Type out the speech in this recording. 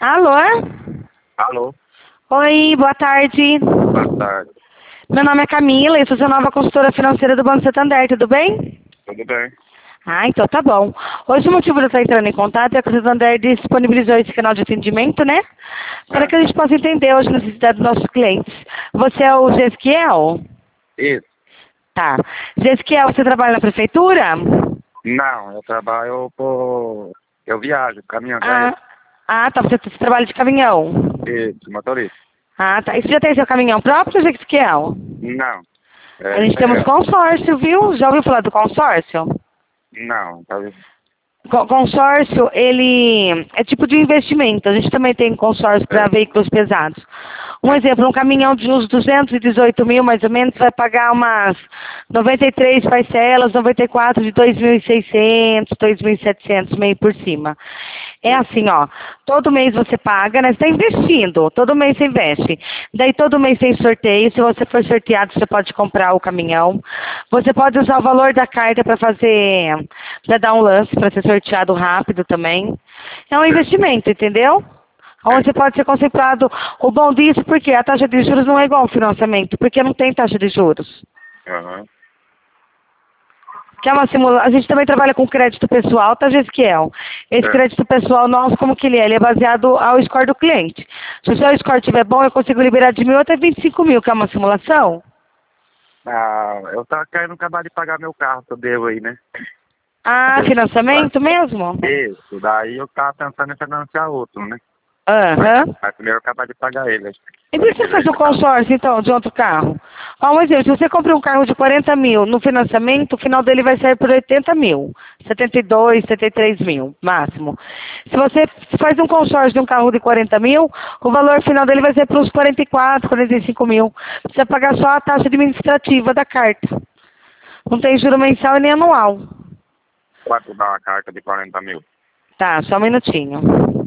Alô? Alô, Oi, boa tarde. boa tarde. Meu nome é Camila e sou sua nova consultora financeira do Banco Santander, tudo bem? Tudo bem? Ah, então tá bom. Hoje o motivo de eu estar entrando em contato é que o Santander disponibilizou esse canal de atendimento, né? Para que a gente possa entender hoje as necessidades dos nossos clientes. Você é o Gesquiel? Isso. Tá. Gesquiel, você trabalha na prefeitura? Não, eu trabalho por... Eu viajo, caminhão, já é. Tá. Você trabalha de caminhão. Isso, motorista. Ah, tá. E você já tem seu caminhão próprio, Gesquiel? Não. A gente temos consórcio, viu? Já ouviu falar do consórcio? Não, tá vendo? Consórcio, ele é tipo de investimento. A gente também tem consórcio para veículos pesados. Um exemplo, um caminhão de uns 218 mil, mais ou menos, vai pagar umas 93 parcelas, 94 de 2.600, 2.700, meio por cima. É assim, ó, todo mês você paga, né? Você está investindo, todo mês você investe. Daí todo mês tem sorteio, se você for sorteado, você pode comprar o caminhão. Você pode usar o valor da carta para dar um lance, para ser sorteado rápido também. É um investimento, entendeu? Onde você pode ser contemplado. O bom disso, porque a taxa de juros não é igual ao financiamento, porque não tem taxa de juros. Aham. Que é uma simulação. A gente também trabalha com crédito pessoal, tá, Gesquiel? Esse crédito pessoal nosso, como que ele é? Ele é baseado ao score do cliente. Se o seu score estiver bom, eu consigo liberar de 1.000 até 25 mil, que é uma simulação. Ah, eu tava querendo acabar de pagar meu carro que eu devo aí, né? Financiamento mesmo? Isso, daí eu tava pensando em financiar outro, né? Aham. Mas primeiro eu acabar de pagar ele. E por que você faz um consórcio, então, de outro carro? Um exemplo, se você compra um carro de 40 mil no financiamento, o final dele vai sair por 80 mil. 72, 73 mil, máximo. Se você faz um consórcio de um carro de 40 mil, o valor final dele vai ser para uns 44, 45 mil. Você vai pagar só a taxa administrativa da carta. Não tem juro mensal e nem anual. Quanto dá uma carta de 40 mil? Tá, só um minutinho.